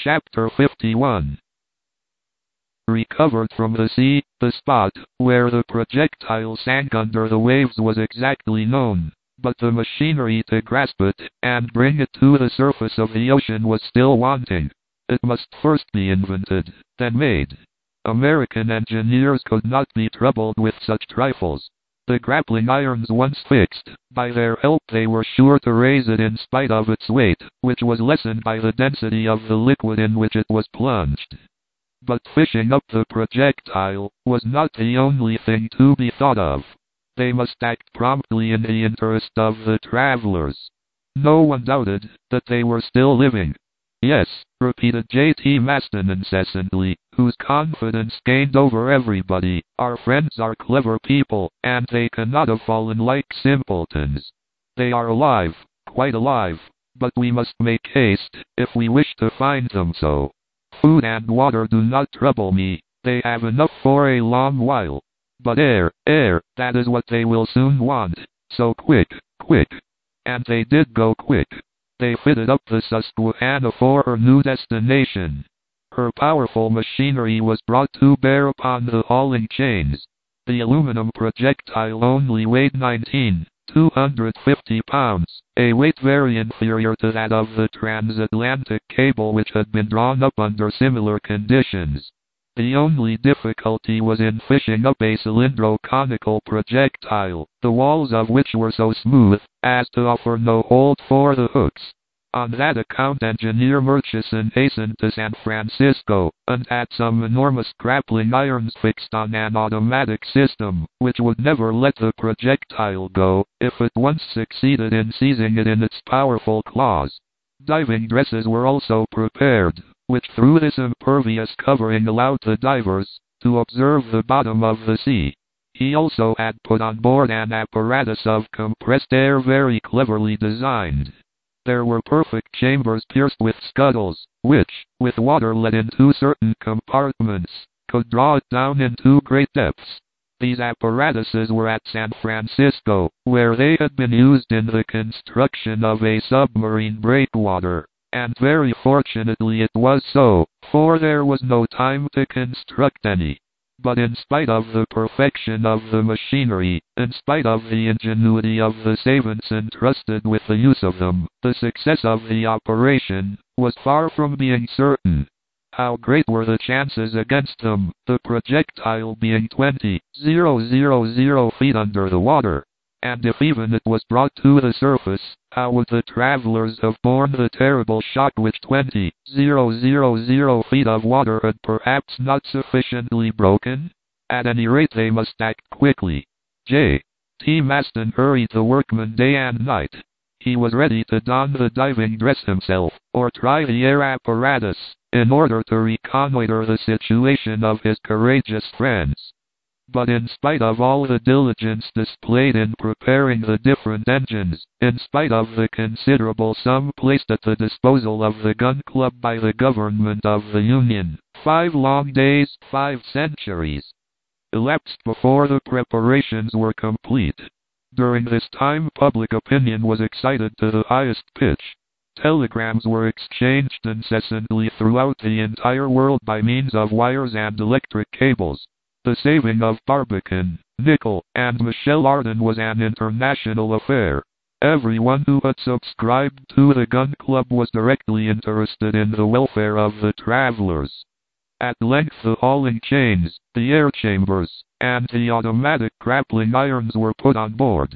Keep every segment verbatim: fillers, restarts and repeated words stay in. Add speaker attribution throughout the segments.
Speaker 1: Chapter fifty-one. Recovered from the sea, the spot where the projectile sank under the waves was exactly known, but the machinery to grasp it and bring it to the surface of the ocean was still wanting. It must first be invented, then made. American engineers could not be troubled with such trifles. The grappling irons once fixed, by their help they were sure to raise it in spite of its weight, which was lessened by the density of the liquid in which it was plunged. But fishing up the projectile was not the only thing to be thought of. They must act promptly in the interest of the travelers. No one doubted that they were still living. Yes, repeated J T Maston incessantly, whose confidence gained over everybody. Our friends are clever people, and they cannot have fallen like simpletons. They are alive, quite alive, but we must make haste, if we wish to find them so. Food and water do not trouble me, they have enough for a long while. But air, air, that is what they will soon want, so quick, quick. And they did go quick. They fitted up the Susquehanna for her new destination. Her powerful machinery was brought to bear upon the hauling chains. The aluminum projectile only weighed nineteen, two hundred fifty pounds, a weight very inferior to that of the transatlantic cable which had been drawn up under similar conditions. The only difficulty was in fishing up a cylindro-conical projectile, the walls of which were so smooth as to offer no hold for the hooks. On that account Engineer Murchison hastened to San Francisco, and had some enormous grappling irons fixed on an automatic system, which would never let the projectile go, if it once succeeded in seizing it in its powerful claws. Diving dresses were also prepared, which through this impervious covering allowed the divers to observe the bottom of the sea. He also had put on board an apparatus of compressed air very cleverly designed. There were perfect chambers pierced with scuttles, which, with water let into certain compartments, could draw it down into great depths. These apparatuses were at San Francisco, where they had been used in the construction of a submarine breakwater. And very fortunately it was so, for there was no time to construct any. But in spite of the perfection of the machinery, in spite of the ingenuity of the savants entrusted with the use of them, the success of the operation was far from being certain. How great were the chances against them, the projectile being twenty thousand feet under the water. And if even it was brought to the surface, how would the travelers have borne the terrible shock which twenty thousand feet of water had perhaps not sufficiently broken? At any rate they must act quickly. J T Maston hurried the workmen day and night. He was ready to don the diving dress himself, or try the air apparatus, in order to reconnoiter the situation of his courageous friends. But in spite of all the diligence displayed in preparing the different engines, in spite of the considerable sum placed at the disposal of the gun club by the government of the Union, five long days, five centuries, elapsed before the preparations were complete. During this time public opinion was excited to the highest pitch. Telegrams were exchanged incessantly throughout the entire world by means of wires and electric cables. The saving of Barbicane, Nicholl, and Michel Ardan was an international affair. Everyone who had subscribed to the gun club was directly interested in the welfare of the travelers. At length the hauling chains, the air chambers, and the automatic grappling irons were put on board.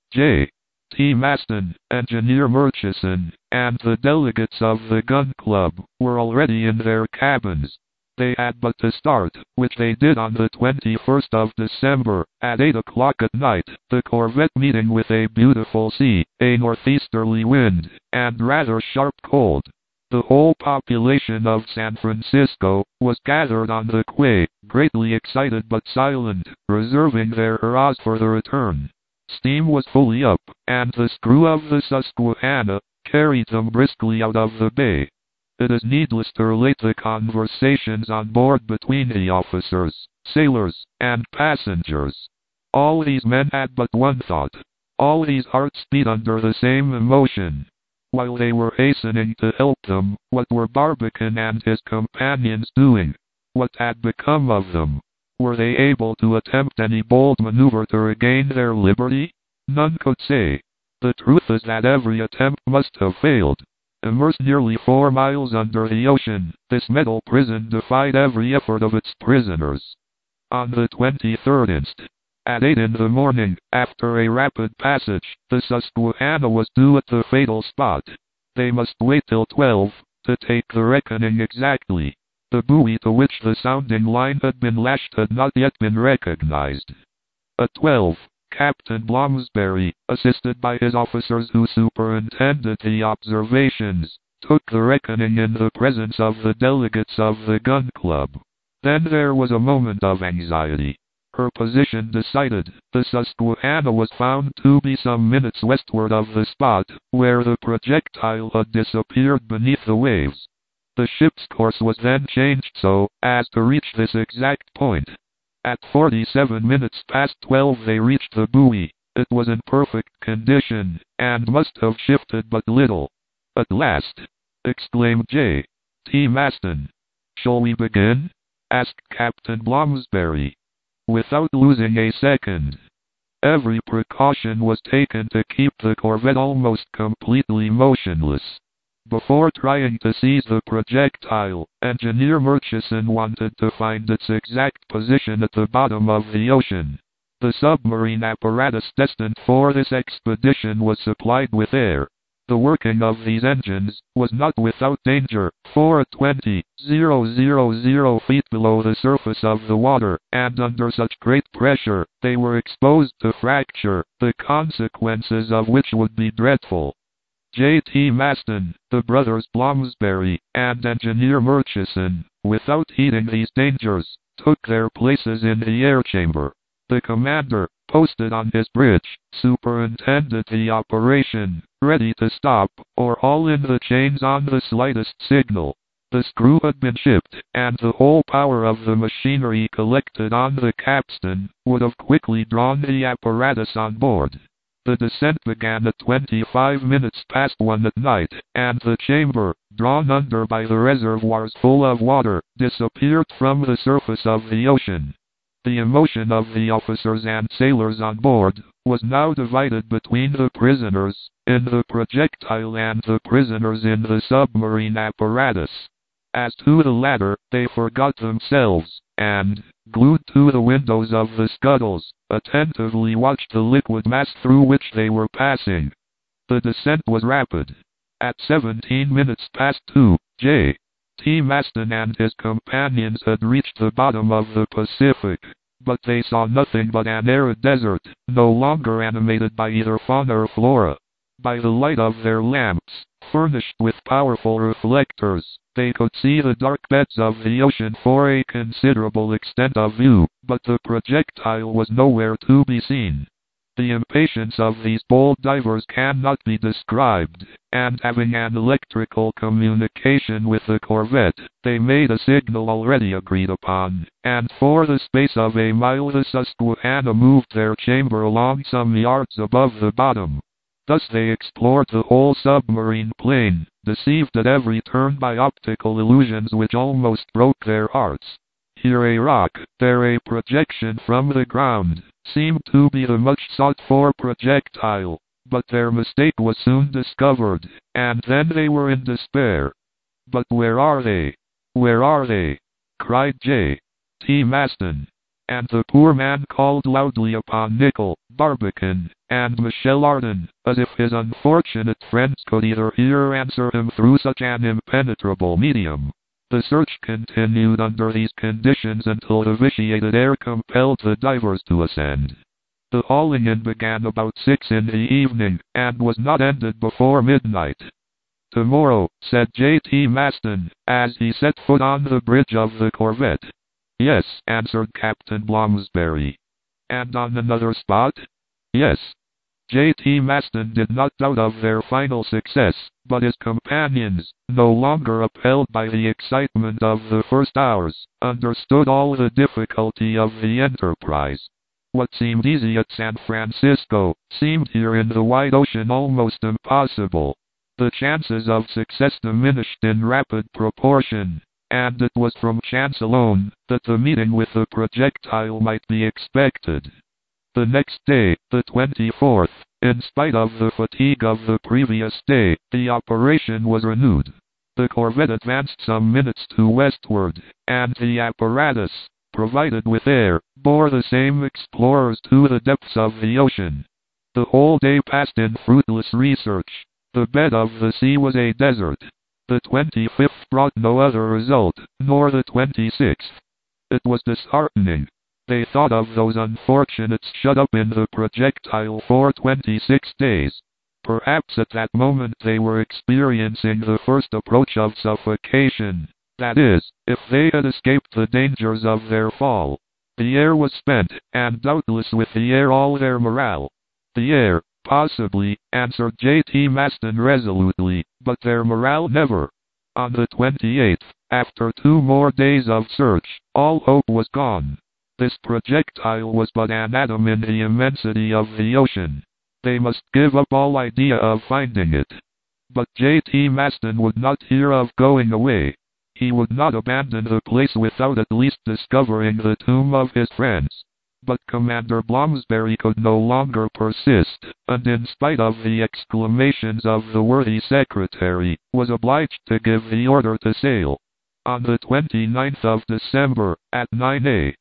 Speaker 1: J T Maston, Engineer Murchison, and the delegates of the gun club were already in their cabins. They had but to start, which they did on the twenty-first of December, at eight o'clock at night, the corvette meeting with a beautiful sea, a northeasterly wind, and rather sharp cold. The whole population of San Francisco was gathered on the quay, greatly excited but silent, reserving their hurrahs for the return. Steam was fully up, and the screw of the Susquehanna carried them briskly out of the bay. It is needless to relate the conversations on board between the officers, sailors, and passengers. All these men had but one thought. All these hearts beat under the same emotion. While they were hastening to help them, what were Barbicane and his companions doing? What had become of them? Were they able to attempt any bold maneuver to regain their liberty? None could say. The truth is that every attempt must have failed. Immersed nearly four miles under the ocean, this metal prison defied every effort of its prisoners. On the twenty-third instant, at eight in the morning, after a rapid passage, the Susquehanna was due at the fatal spot. They must wait till twelve, to take the reckoning exactly. The buoy to which the sounding line had been lashed had not yet been recognized. At twelve, Captain Blomsberry, assisted by his officers who superintended the observations, took the reckoning in the presence of the delegates of the gun club. Then there was a moment of anxiety. Her position decided, the Susquehanna was found to be some minutes westward of the spot where the projectile had disappeared beneath the waves. The ship's course was then changed so as to reach this exact point. At forty-seven minutes past twelve they reached the buoy. It was in perfect condition, and must have shifted but little. At last, exclaimed J. T. Maston. Shall we begin? Asked Captain Blomsberry. Without losing a second. Every precaution was taken to keep the corvette almost completely motionless. Before trying to seize the projectile, Engineer Murchison wanted to find its exact position at the bottom of the ocean. The submarine apparatus destined for this expedition was supplied with air. The working of these engines was not without danger, for at twenty thousand feet below the surface of the water, and under such great pressure, they were exposed to fracture, the consequences of which would be dreadful. J. T. Maston, the brothers Blomsberry, and Engineer Murchison, without heeding these dangers, took their places in the air chamber. The commander, posted on his bridge, superintended the operation, ready to stop or haul in the chains on the slightest signal. The screw had been shipped, and the whole power of the machinery collected on the capstan would have quickly drawn the apparatus on board. The descent began at twenty-five minutes past one at night, and the chamber, drawn under by the reservoirs full of water, disappeared from the surface of the ocean. The emotion of the officers and sailors on board was now divided between the prisoners in the projectile and the prisoners in the submarine apparatus. As to the latter, they forgot themselves, and, glued to the windows of the scuttles, attentively watched the liquid mass through which they were passing. The descent was rapid. At seventeen minutes past two, J. T. Maston and his companions had reached the bottom of the Pacific, but they saw nothing but an arid desert, no longer animated by either fauna or flora. By the light of their lamps, furnished with powerful reflectors, they could see the dark beds of the ocean for a considerable extent of view, but the projectile was nowhere to be seen. The impatience of these bold divers cannot be described, and having an electrical communication with the corvette, they made a signal already agreed upon, and for the space of a mile the Susquehanna moved their chamber along some yards above the bottom. Thus they explored the whole submarine plain, deceived at every turn by optical illusions which almost broke their hearts. Here a rock, there a projection from the ground, seemed to be the much sought-for projectile, but their mistake was soon discovered, and then they were in despair. But where are they? Where are they? Cried J. T. Maston. And the poor man called loudly upon Nicholl, Barbicane, and Michel Ardan, as if his unfortunate friends could either hear or answer him through such an impenetrable medium. The search continued under these conditions until the vitiated air compelled the divers to ascend. The hauling in began about six in the evening, and was not ended before midnight. Tomorrow, said J. T. Maston, as he set foot on the bridge of the corvette. Yes, answered Captain Blomsberry. And on another spot? Yes. J. T. Maston did not doubt of their final success, but his companions, no longer upheld by the excitement of the first hours, understood all the difficulty of the enterprise. What seemed easy at San Francisco, seemed here in the wide ocean almost impossible. The chances of success diminished in rapid proportion, and it was from chance alone that the meeting with the projectile might be expected. The next day, the twenty-fourth, in spite of the fatigue of the previous day, the operation was renewed. The corvette advanced some minutes to westward, and the apparatus, provided with air, bore the same explorers to the depths of the ocean. The whole day passed in fruitless research. The bed of the sea was a desert. The twenty-fifth brought no other result, nor the twenty-sixth. It was disheartening. They thought of those unfortunates shut up in the projectile for twenty-six days. Perhaps at that moment they were experiencing the first approach of suffocation. That is, if they had escaped the dangers of their fall. The air was spent, and doubtless with the air all their morale. The air, possibly, answered J T Maston resolutely, but their morale never. On the twenty-eighth, after two more days of search, all hope was gone. This projectile was but an atom in the immensity of the ocean. They must give up all idea of finding it. But J T Maston would not hear of going away. He would not abandon the place without at least discovering the tomb of his friends. But Commander Blomsberry could no longer persist, and in spite of the exclamations of the worthy secretary, was obliged to give the order to sail. On the twenty-ninth of December, at nine a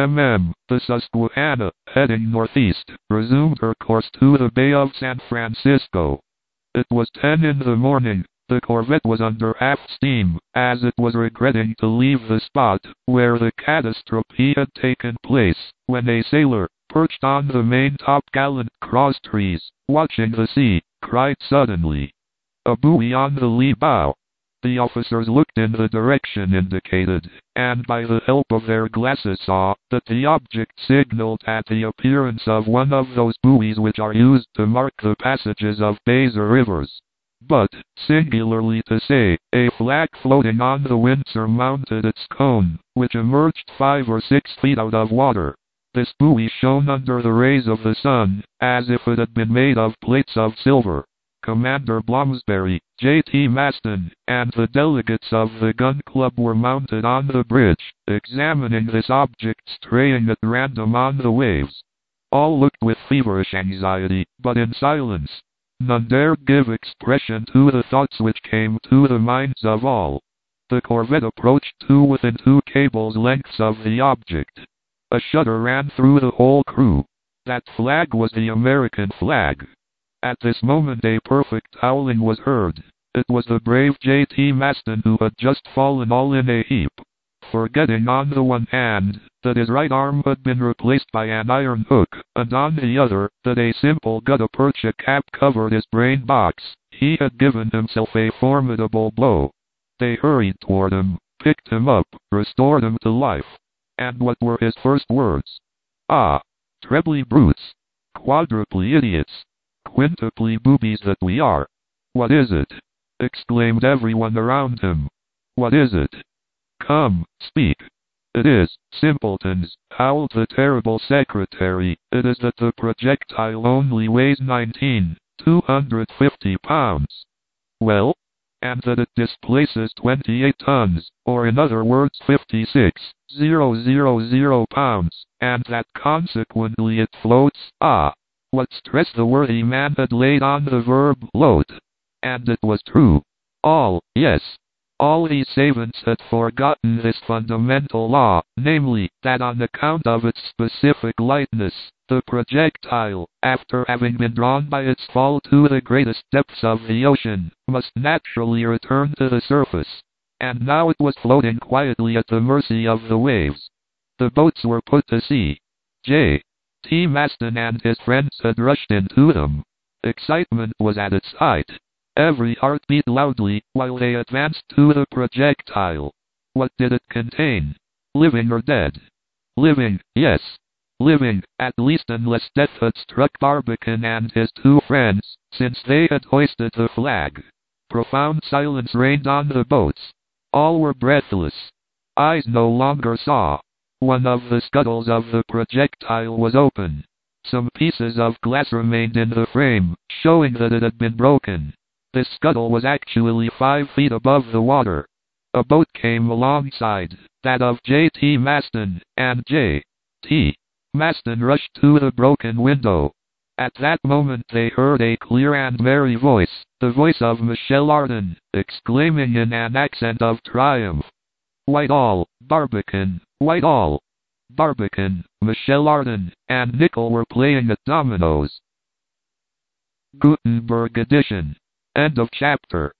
Speaker 1: m, the Susquehanna, heading northeast, resumed her course to the Bay of San Francisco. It was ten in the morning. The corvette was under half steam, as it was regretting to leave the spot where the catastrophe had taken place, when a sailor, perched on the main topgallant crosstrees, watching the sea, cried suddenly, "A buoy on the lee bow!" The officers looked in the direction indicated, and by the help of their glasses saw that the object signaled at the appearance of one of those buoys which are used to mark the passages of bays or rivers. But, singularly to say, a flag floating on the wind surmounted its cone, which emerged five or six feet out of water. This buoy shone under the rays of the sun, as if it had been made of plates of silver. Commander Blomsberry, J T Maston, and the delegates of the gun club were mounted on the bridge, examining this object straying at random on the waves. All looked with feverish anxiety, but in silence. None dared give expression to the thoughts which came to the minds of all. The corvette approached to within two cables' lengths of the object. A shudder ran through the whole crew. That flag was the American flag. At this moment a perfect howling was heard. It was the brave J T Maston who had just fallen all in a heap, forgetting on the one hand that his right arm had been replaced by an iron hook, and on the other that a simple gutta-percha cap covered his brain box. He had given himself a formidable blow. They hurried toward him, picked him up, restored him to life. And what were his first words? "Ah, trebly brutes, quadruply idiots, quintuply boobies that we are." "What is it?" exclaimed everyone around him. "What is it? Come, speak." "It is, simpletons," howled the terrible secretary. "It is that the projectile only weighs nineteen, two hundred fifty pounds." "Well?" "And that it displaces twenty-eight tons, or in other words fifty-six thousand pounds, and that consequently it floats." Ah! What stress the worthy man had laid on the verb float! And it was true. All, yes, all these savants had forgotten this fundamental law, namely, that on account of its specific lightness, the projectile, after having been drawn by its fall to the greatest depths of the ocean, must naturally return to the surface. And now it was floating quietly at the mercy of the waves. The boats were put to sea. J T Maston and his friends had rushed into them. Excitement was at its height. Every heart beat loudly while they advanced to the projectile. What did it contain? Living or dead? Living, yes. Living, at least, unless death had struck Barbicane and his two friends, since they had hoisted the flag. Profound silence reigned on the boats. All were breathless. Eyes no longer saw. One of the scuttles of the projectile was open. Some pieces of glass remained in the frame, showing that it had been broken. This scuttle was actually five feet above the water. A boat came alongside, that of J T Maston, and J T Maston rushed to the broken window. At that moment they heard a clear and merry voice, the voice of Michel Ardan, exclaiming in an accent of triumph, "Whitehall, Barbican, Whitehall, Barbican." Michel Ardan and Nickel were playing at dominoes. Gutenberg edition. End of chapter.